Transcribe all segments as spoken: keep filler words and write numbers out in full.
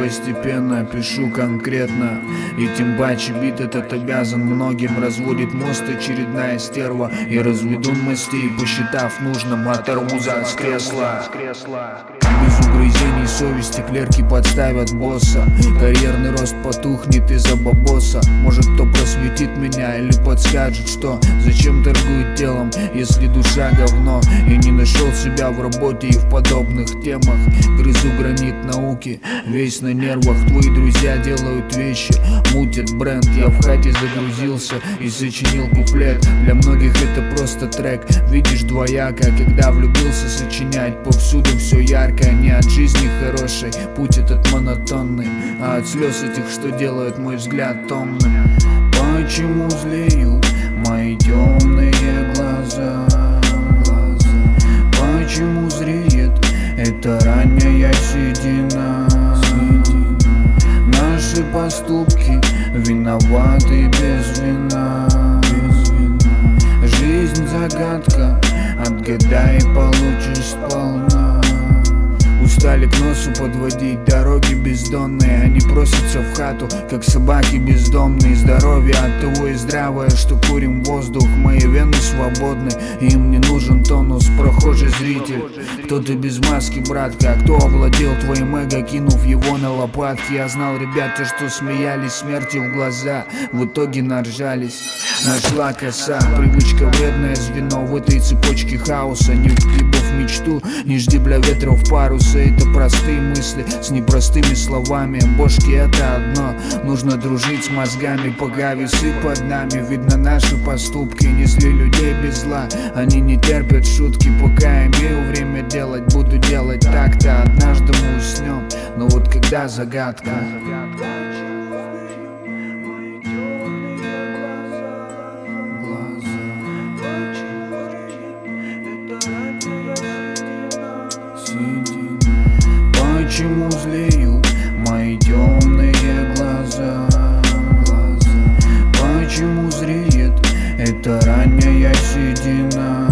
постепенно, пишу конкретно. И тем паче бит этот обязан многим. Разводит мост очередная стерва, и разведу мостей, посчитав нужным, оторву за с кресла. Без угрызений совести клерки подставят босса. Карьерный рост потухнет из-за бабоса. Может, кто просветит меня или подскажет, что зачем торгует телом, если душа говно. И не нашел себя в работе и в подобных темах. Грызу гранит науки, весь на нервах. Твои друзья делают вещи, мутят бренд. Я в хате загрузился и сочинил куплет. Для многих это просто трек, видишь двояко. Когда влюбился сочинять, повсюду все ярко. Не от жизни хорошей, путь этот монотонный, а от слез этих, что делают мой взгляд томным. Почему злеют мои темные глаза? Почему зреет эта ранняя седина? Наши поступки виноваты без вина. Жизнь загадка, отгадай, получишь сполна. Устали к носу подводить дороги бездонные. Они просятся в хату, как собаки бездомные. Здоровье от того и здравое, что курим воздух. Мои вены свободны, им не нужен тонус. Прохожий зритель, кто-то без маски, братка. А кто овладел твоим эго, кинув его на лопатки? Я знал, ребята, что смеялись смерти в глаза, в итоге наржались. Нашла коса, привычка вредное звено в этой цепочке хаоса. Не вглибав мечту, не жди бля ветров паруса. Это простые мысли с непростыми словами. Бошки это одно, нужно дружить с мозгами. Пока весы под нами, видно наши поступки. Не зли людей без зла, они не терпят шутки. Пока имею время делать, буду делать так-то. Однажды мы уснем, но вот когда загадка. Почему злеют мои темные глаза? Почему зреет эта ранняя седина?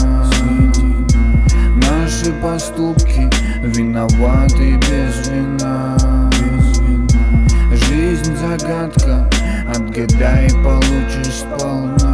Наши поступки виноваты без вина. Жизнь загадка, отгадай, получишь сполна.